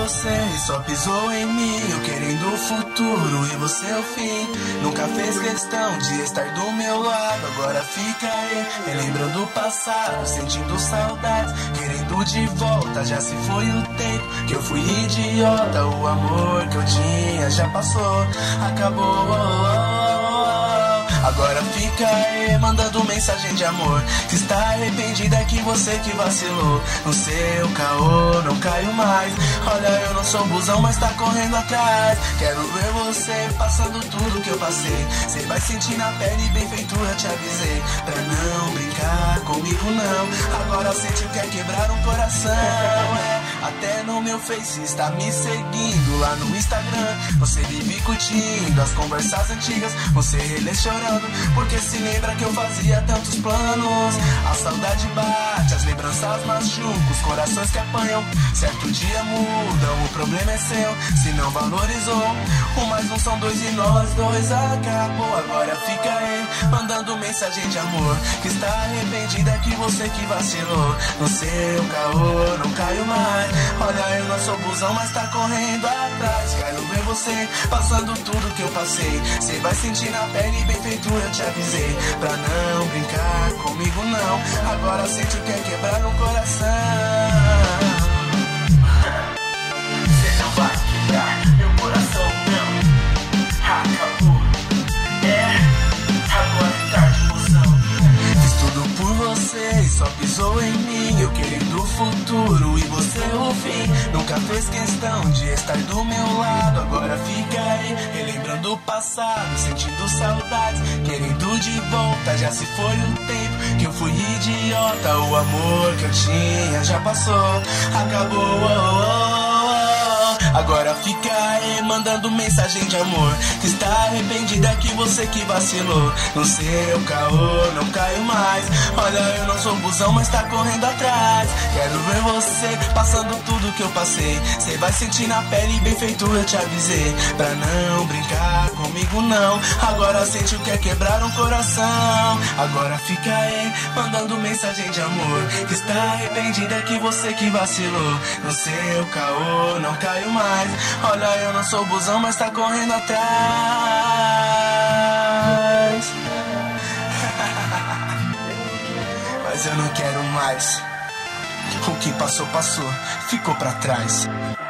você só pisou em mim, eu querendo o futuro e você o fim. Nunca fez questão de estar do meu lado, agora fica aí, relembrando o passado, sentindo saudades, querendo de volta. Já se foi o tempo que eu fui idiota, o amor que eu tinha já passou, acabou. Agora fica aí, mandando mensagem de amor, que está arrependida, que você que vacilou. No seu caô, não caio mais. Olha, eu não sou busão, mas tá correndo atrás. Quero ver você passando tudo que eu passei. Cê vai sentir na pele, bem feito eu te avisei. Pra não brincar comigo não. Agora sente o que é quebrar um coração. Até no meu Face está me seguindo. Lá no Instagram você vive curtindo as conversas antigas, você relê chorando, porque se lembra que eu fazia tantos planos. A saudade bate, as lembranças machucam, os corações que apanham. Certo dia mudam, o problema é seu, se não valorizou. Um mais um são dois e nós dois acabou. Agora fica aí, mandando mensagem de amor, que está arrependida, que você que vacilou. No seu caô, não caio mais. Olha, eu não sou busão, mas tá correndo atrás. Quero ver você passando tudo que eu passei. Cê vai sentir na pele, bem feito eu te avisei. Pra não brincar comigo não. Agora sente o que é quebrar um coração. Cê não vai quebrar meu coração não. Acabou. Agora é tarde, emoção. Fiz tudo por você e só pisou em mim, eu querendo o futuro e você o fim. Nunca fez questão de estar do meu lado, agora fica aí, relembrando o passado, sentindo saudades, querendo de volta. Já se foi o tempo que eu fui idiota, o amor que eu tinha já passou, acabou. Agora fica aí, mandando mensagem de amor, que está arrependida, que você que vacilou. No seu caô, não caio mais. Olha, eu não sou busão, mas tá correndo atrás. Quero ver você passando tudo que eu passei. Cê vai sentir na pele, bem feito eu te avisei. Pra não brincar comigo não. Agora sente o que é quebrar um coração. Agora fica aí, mandando mensagem de amor, que está arrependida, que você que vacilou. No seu caô, não caio mais. Olha, eu não sou busão, mas tá correndo atrás. Mas eu não quero mais. O que passou, passou, ficou pra trás.